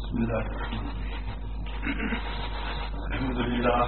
بسم الله الحمد لله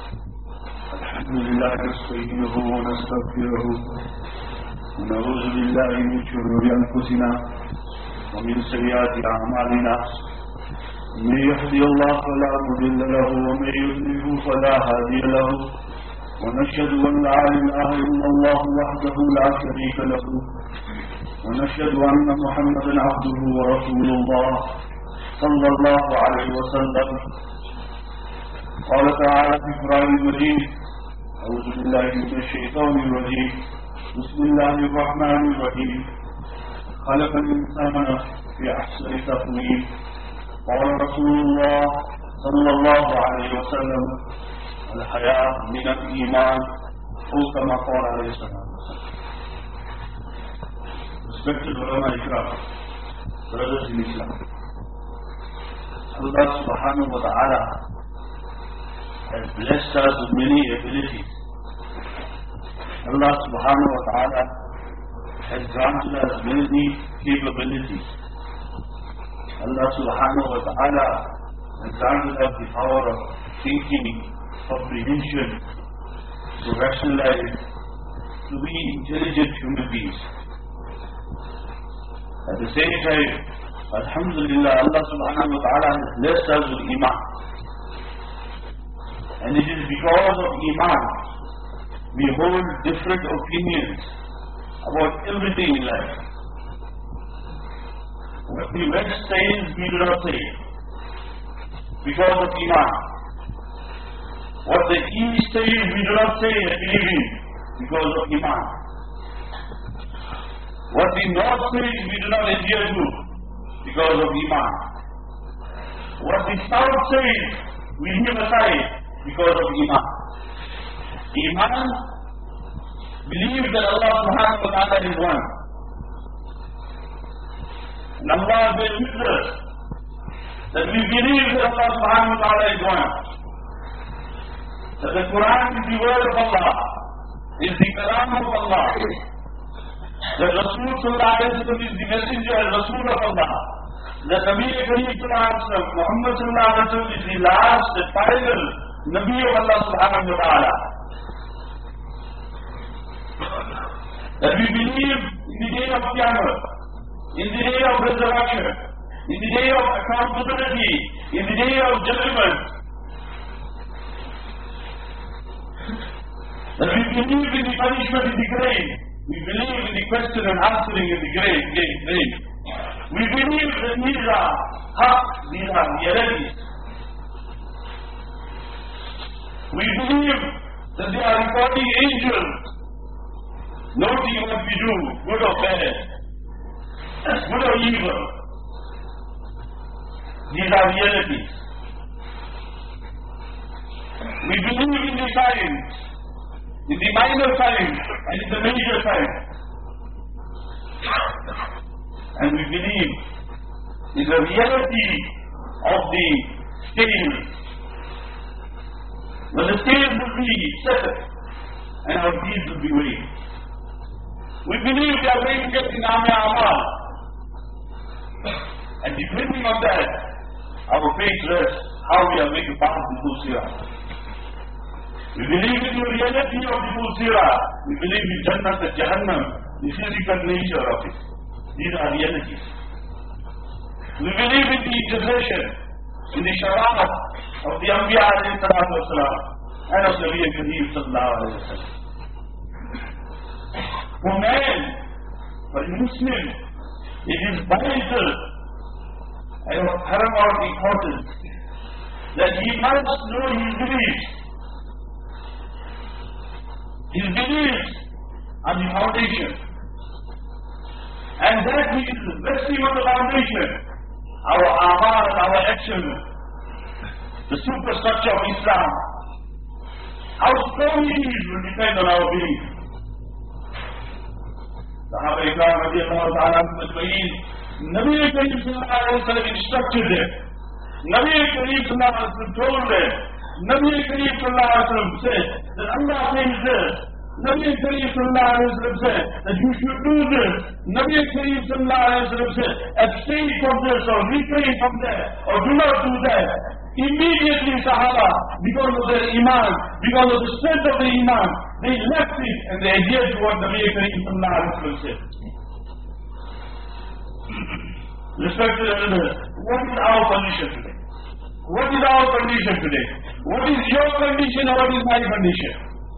نستعينه ونستغفره ونعوذ بالله من شرور أنفسنا ومن سيئات أعمالنا من يهدي الله فلا مضل له ومن يضلل فلا هادي له ونشهد أن لا إله إلا الله وحده لا شريك له ونشهد أن محمدا عبده ورسول الله صلى الله عليه وسلم. قال تعالى في القرآن المجيد: أعوذ بالله من الشيطان الرجيم، بسم الله الرحمن الرحيم. خلق الإنسان في أحسن تقويم. قال رسول الله صلى الله عليه وسلم: الحياة من الإيمان، أو كما قال عليه الصلاة والسلام. Respected ulama ikram, brothers in Islam, Allah subhanahu wa ta'ala has blessed us with many abilities. Allah subhanahu wa ta'ala has granted us many capabilities. Allah subhanahu wa ta'ala has granted us the power of thinking, comprehension, to rationalize, to be intelligent human beings. At the same time, alhamdulillah, Allah subhanahu wa ta'ala has blessed us with iman. And it is because of iman we hold different opinions about everything in life. What the West says, we do not say, because of iman. What the East says, we do not say and believe in, because of iman. What the North says, we do not adhere to, because of iman. What the South says, we leave aside, because of iman. Iman believes that Allah subhanahu wa ta'ala is one. And Allah bears witness that we believe that Allah subhanahu wa ta'ala is one. That the Quran is the word of Allah, is the Kalam of Allah. That Rasul sallallahu alayhi wa sallam is the messenger and Rasul of Allah. That Nabi Kareem sallallahu alayhi wa sallam, Muhammad sallallahu alayhi wa sallam is the last and final Nabi of Allah subhanahu wa ta'ala. That we believe in the day of Qiyamah, in the day of resurrection, in the day of accountability, in the day of judgment. That we believe in the punishment in the grave. We believe in the question and answering in the grave. We believe that these are haq, these are realities. We believe that they are recording angels, noting what we do, good or bad, good or evil. These are realities. We believe in the signs, in the minor signs and in the major signs. And we believe in the reality of the scales. When the scales will be set and our deeds will be weighed. We believe we are going to get in Amal. And depending on that, our faith rests how we are going to pass the full Sirah. We believe in the reality of the full Sirah. We believe in Jannah and Jahannam, the physical nature of it. These are realities. We believe in the integration, in the shara'at of the Anbiya alayhi salatu wasalam and of Nabi Kareem sallallahu alayhi wa sallam. For man, for a Muslim, it is vital and of paramount importance that he must know his beliefs. His beliefs are the foundation. And that means resting on the foundation, our amal and our action, the superstructure of Islam. How strong it is will depend on our belief. Sahaba Ikram radiallahu ta'ala majma'een, Nabi Kareem sallallahu alayhi wa sallam instructed them. Nabi Kareem sallallahu alayhi wa sallam told them. Nabi Kareem sallallahu alayhi wa sallam said that Allah says this, Nabi Kareem sallallahu alayhi wa sallam said that you should do this. Nabi Kareem sallallahu alayhi wa sallam said, abstain from this or refrain from that or do not do that. Immediately Sahaba, because of their Iman, because of the strength of the Iman, they left it and they adhered to what Nabi Kareem sallallahu alayhi wa sallam said. Respected elders, what is our condition today? What is our condition today? What is your condition or what is my condition?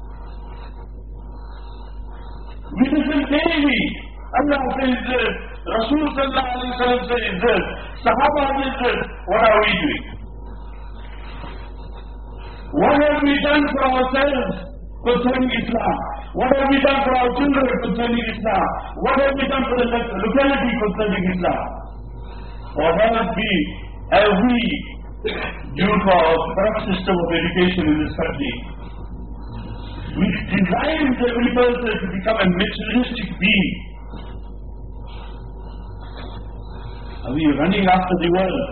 We listen daily. Allah says this, Rasul sallallahu alayhi wa sallam says this, Sahaba says this. What are we doing? What have we done for ourselves concerning Islam? What have we done for our children concerning Islam? What have we done for the locality concerning Islam? Or have we due to our corrupt system of education in this country, we designed every person to become a materialistic being. Are we running after the world?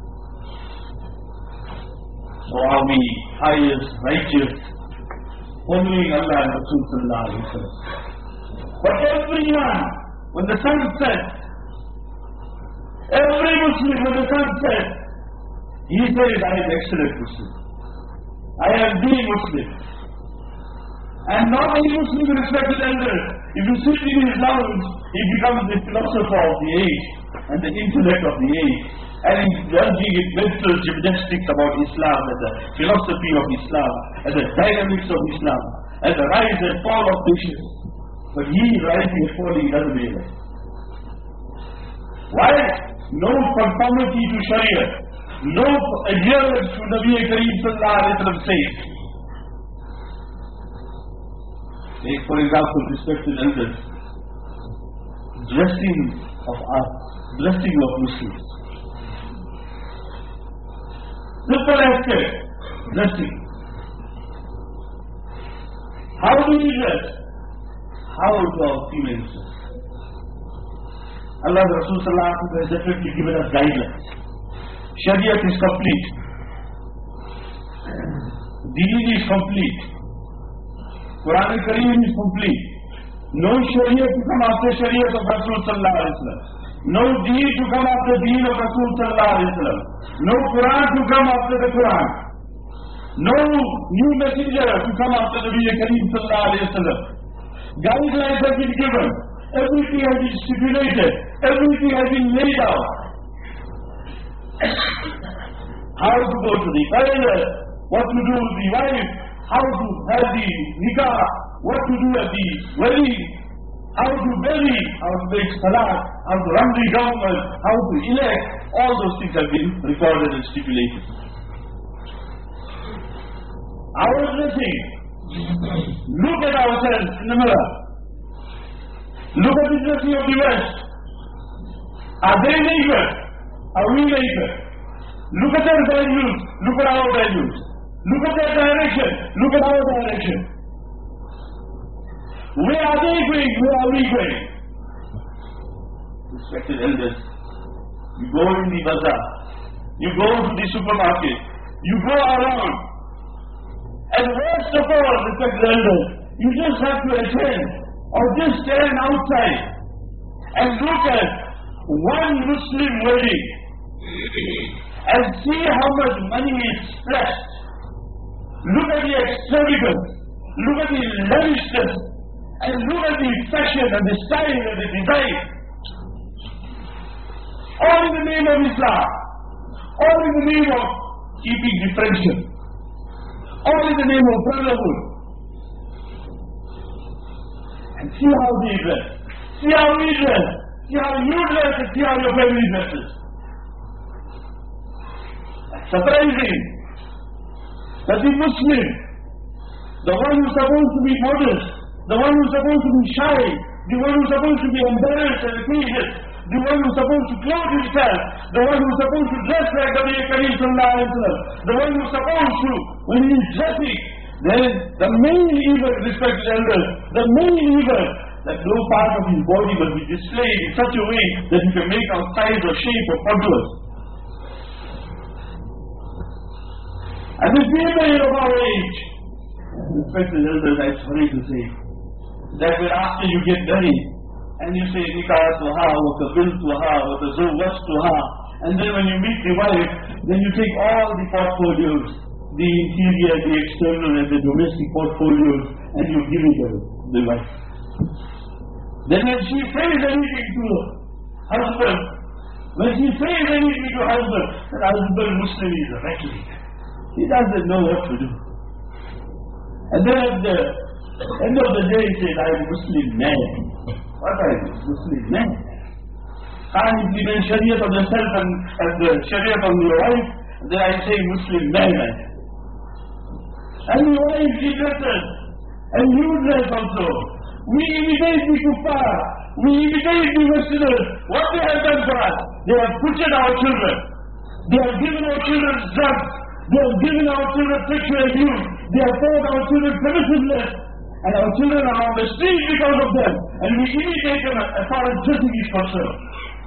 Or are we pious, righteous, following Allah and Rasul sallallahu alayhi wa sallam? But everyone, when the sun sets, every Muslim when the sun sets, he says, I am excellent Muslim. I am the Muslim. And not any Muslim respected elders. If you sit in his lounge, he becomes the philosopher of the age and the intellect of the age. And he's judging it mental gymnastics about Islam and the philosophy of Islam and the dynamics of Islam and the rise and fall of nations. But he rising and falling doesn't realize. Why? No conformity to Sharia. No adherence to Nabi Kareem sallallahu alayhi wa sallam says. Take for example, respected elders, dressing of us, dressing of Muslims. Simple aspect, dressing. How do we dress? How do our females dress? Allah Rasul sallallahu alayhi wa sallam has definitely given us guidelines. Shariat is complete. Deen is complete. Quran al-Kareem is complete. No Shariat to come after Shariat of Rasul sallallahu alayhi wa sallam. No Deen to come after Deen of Rasul sallallahu alayhi wa sallam. No Quran to come after the Quran. No new messenger to come after the Nabi Kareem sallallahu alayhi wa sallam. Guidelines have been given. Everything has been stipulated. Everything has been laid out. How to go to the toilet, what to do with the wife, how to have the nikah, what to do at the wedding, how to bury, how to make salat, how to run the government, how to elect, all those things have been recorded and stipulated. Our dressing, look at ourselves in the mirror. Look at the dressing of the West. Are they naked? Are we naked? Look at their values, look at our values. Look at their direction, look at our direction. Where are they going? Where are we going? Respected elders, you go in the bazaar, you go to the supermarket, you go around, and worst of all, respected elders, you just have to attend or just stand outside and look at one Muslim wedding and see how much money is stretched. Look at the extravagance, look at the lavishness, and look at the fashion and the style and the design. All in the name of Islam, all in the name of keeping the friendship, all in the name of brotherhood. And see how they dress, see how we dress, see how you dress, and see how your family dresses. Surprising that the Muslim, the one who's supposed to be modest, the one who's supposed to be shy, the one who's supposed to be embarrassed and offended, the one who's supposed to clothe himself, the one who's supposed to dress like Nabi Kareem sallallahu alayhi wa sallam, the one who's supposed to, when he's dressing, then the main event, respected elders, the main event, that no part of his body must be displayed in such a way that he can make out size or shape or contours. And the female of our age, respected elders, I'm sorry to say, that when after you get married, and you say nikahatuha wa qabiltuha wa tazawwajtuha, and then when you meet the wife, then you take all the portfolios, the interior, the external and the domestic portfolios, and you give it to the wife. Then when she says anything to her husband, when she says anything to her husband, that husband Muslim is a rattling. He doesn't know what to do. And then at the end of the day he says, I am Muslim man. What are you? Muslim man. Can't implement Shariat on yourself and the Shariat on your wife, then I say Muslim man. And your wife she dresses, and you dress also. We imitate the kuffar, we imitate the Westerners. What they have done for us? They have butchered our children. They have given our children drugs. They have given our children sexual abuse. They have taught our children permissiveness. And our children are on the street because of them. And we imitate them as far as dressing is concerned.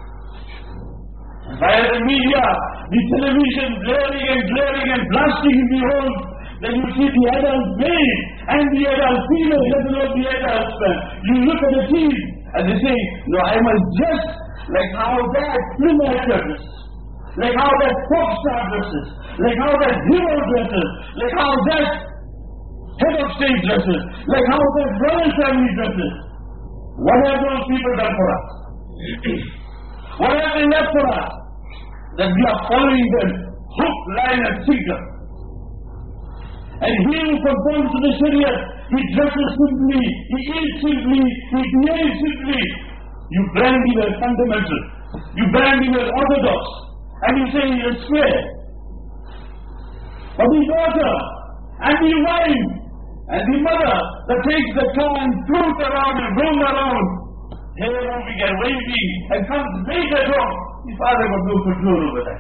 Via the media, the television glaring and blasting in the homes, then you see the adult male and the adult female, let alone the adult man. You look at the teeth and they say, no, I must dress like how that film actor dresses, like how that pop star dresses, like how that hero dresses, like how that head of state dresses, like how that royal family dresses. What have those people done for us? What have they left for us? That we are following them hook, line and sinker. And he who conforms to the Sharia, he dresses simply, he eats simply, he behaves simply. You brand him as fundamental, you brand him as orthodox, and you say he is square. But the daughter, and the wife, and the mother that takes the car and floats around and roams around, hair moving and waving, and comes late at home, the father got no control over that.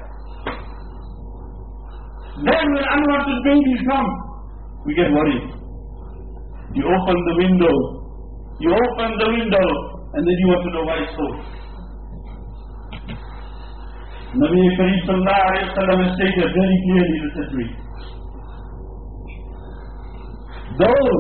Then when unwanted babies come, we get worried. You open the window, and then you want to know why it's so. Nabi Kareem Sallallahu Alaihi Wasallam has stated very clearly in the Tajweed. Those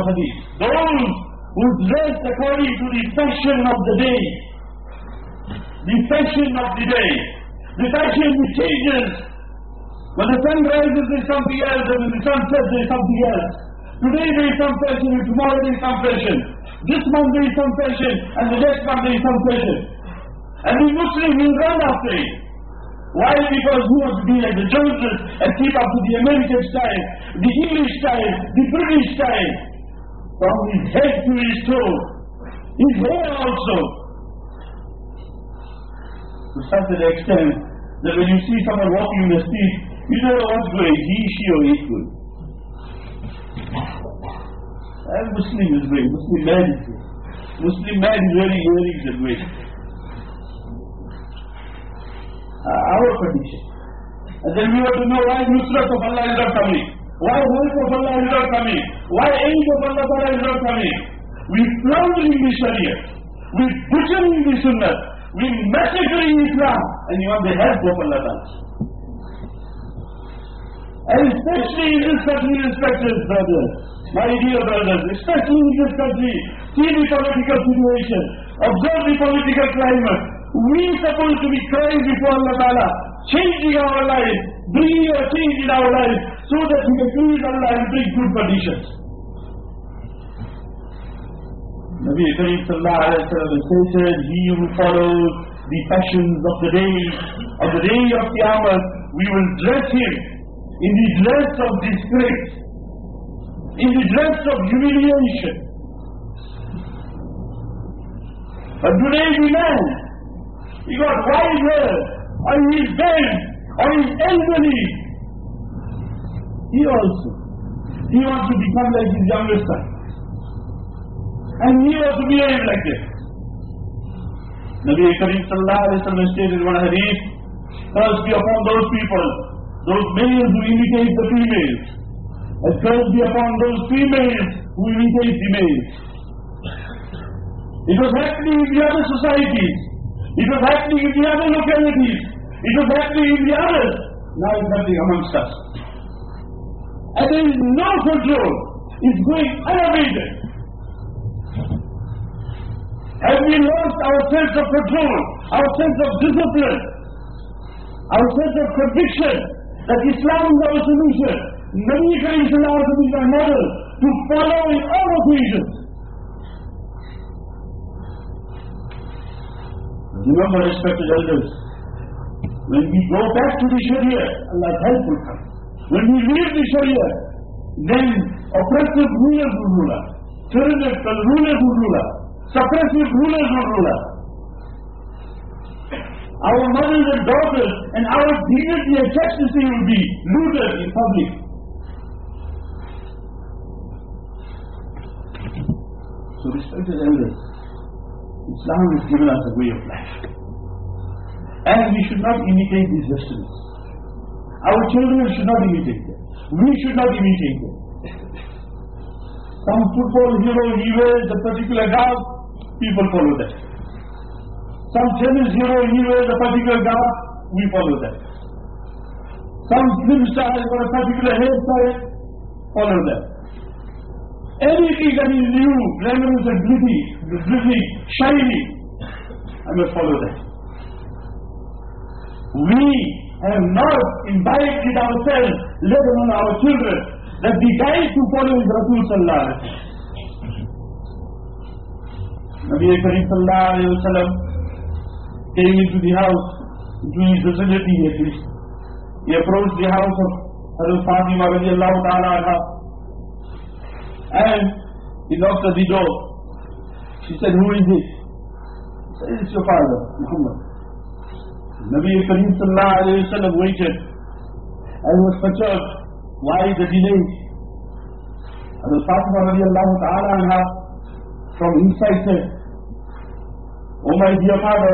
who dress according to the fashion of the day, the fashion which changes. When the sun rises there is something else, and when the sun sets there is something else. Today there is some fashion, and tomorrow there is some fashion. This month there is some fashion, and the next month there is some fashion. And the Muslim will run after it. Why? Because he wants to be like the Joneses and keep up to the American style, the English style, the British style. From his head to his toe, his hair also. To such an extent that when you see someone walking in the street, you don't know what's going, he, she or he is going. And Muslim is going, Muslim man is going. Muslim man is wearing earrings and going. Our condition. And then we want to know why Nusrat of Allah is not coming. Why help of Allah is not coming. Why aid of Allah Ta'ala is not coming. We floundering the Sharia. We butchering the Sunnah. We massacring Islam. And you want the help of Allah Ta'ala. And especially in this country, respected brothers, my dear brothers, especially in this country, see the political situation, observe the political climate. We are supposed to be crying before Allah Ta'ala, changing our lives, bringing a change in our lives, so that we can please Allah and bring good conditions. Nabi Kareem Sallallahu Alaihi Wasallam stated, he who follows the fashions of the day of Qiyamah, we will dress him in the dress of disgrace, in the dress of humiliation. But today the man, he got white hair, or he is bent, or he is elderly. He wants to become like his younger son. And he wants to behave like this. Nabi Kareem Sallallahu Alaihi Wasallam stated in one hadith, curse be upon those people, those males who imitate the females, and curse be upon those females who imitate the males. It was happening in the other societies. It was happening in the other localities. It was happening in the others. Now it's happening amongst us. And there is no control. It's going unabated. Have we lost our sense of control, our sense of discipline, our sense of conviction that Islam is our solution? Nabi Karim Sallallahu Alaihi Wasallam is our model to follow in all occasions. Remember, respected elders, when we go back to the Sharia, Allah's help will come. When we leave the Sharia, then oppressive rulers will rule us, tyrannical rulers will rule us, suppressive rulers will rule us. Our mothers and daughters and our dignity and chastity will be looted in public. So respected elders, Islam has given us a way of life. And we should not imitate these Westerners. Our children should not imitate them. We should not imitate them. Some football hero, he wears a particular gown, people follow that. Some tennis hero, he wears a particular gown, we follow that. Some film star has got a particular hairstyle, follow that. Anything that is new, glamorous and glitzy, shiny, I must follow that. We have not imbibed ourselves, let alone our children, that the guide to follow is Rasul Sallallahu Alaihi Wasallam. Nabi Karim Sallallahu Alaihi Wasallam came into the house, into his vicinity at least. He approached the house of Hazrat Fatima radiallahu ta'ala anha, and he knocked at the door. She said, "Who is it?" He said, "It's your father, Muhammad." Nabi Karim Sallallahu Alaihi Wasallam waited and was perturbed. Why the delay? Hazrat Fatima radiallahu ta'ala anha from inside said, "Oh my dear father,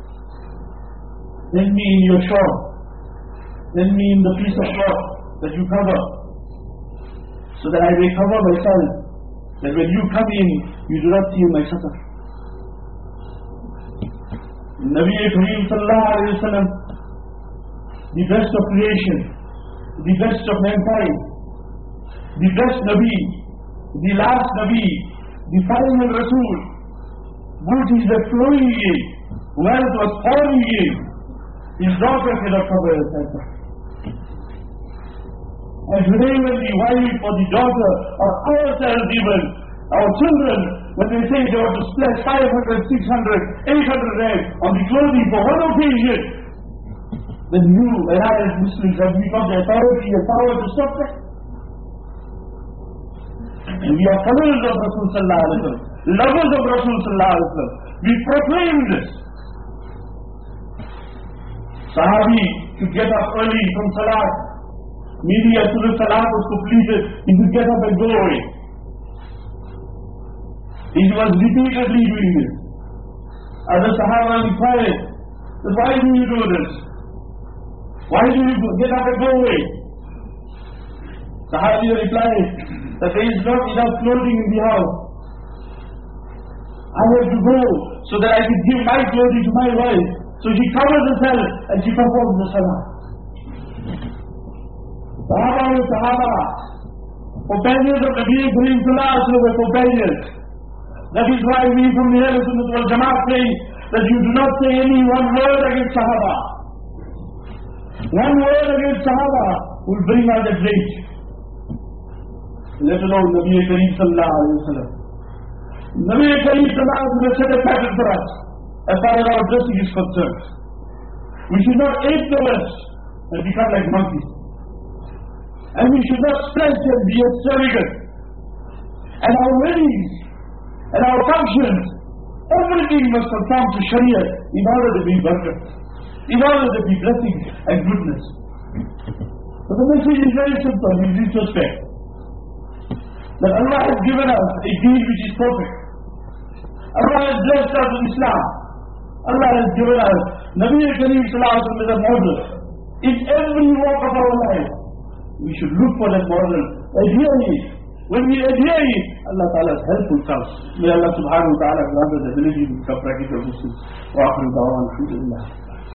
send me in your shawl, send me in the piece of cloth that you cover, so that I may cover myself, that when you come in, you do not see my suffer." Nabi Karim Sallallahu Alaihi Wasallam, the best of creation, the best of mankind, the best Nabi, the last Nabi, the final Rasul, booties were flowing in, wealth was pouring in, his daughter cannot cover herself. And today when the wife or the daughter or ourselves even, our children, when they say they want to splash 500, 600, 800 rand on the clothing for one occasion, then you and I as Muslims have we got the authority and power to stop that? And we are followers of Rasul Sallallahu Alaihi Wasallam, lovers of Rasul Sallallahu Alaihi Wasallam. We proclaim this. Sahabi to get up early from Salat. Maybe as soon as Salat was completed, he would get up and go away. He was repeatedly doing this. Other Sahaba inquired, "Why do you do this? Why do you get up and go away?" Sahabi replied that there is not enough clothing in the house. I have to go so that I can give my clothing to my wife. So she covers herself and she performs the salah. Sahaba, companions of Nabi Karim Sallallahu Alaihi Wasallam were companions. That is why we from the Ahlul Sunnah wal Jama'at say that you do not say any one word against Sahaba. One word against Sahaba will bring out that rage. Let alone Nabi Karim Sallallahu Alaihi Wasallam. Nabi Karim Sallallahu Alaihi Wasallam set a pattern for us as far as our dressing is concerned. We should not ape the West and become like monkeys. And we should not spread and be extravagant. And our weddings and our functions, everything must conform to Sharia in order to be barakah, in order to be blessing and goodness. So the message is very simple in this respect. That Allah has given us a deen which is perfect. Allah has blessed us with Islam. Allah has given us Nabi Karim Sallallahu Alaihi Wasallam as a model. In every walk of our life, we should look for that model, adhere it. When we adhere it, Allah Ta'ala's help will come. May Allah Subhanahu Wa Ta'ala grant us the ability to become practical Muslims. Wa akhiru da'wana alhamdulillah.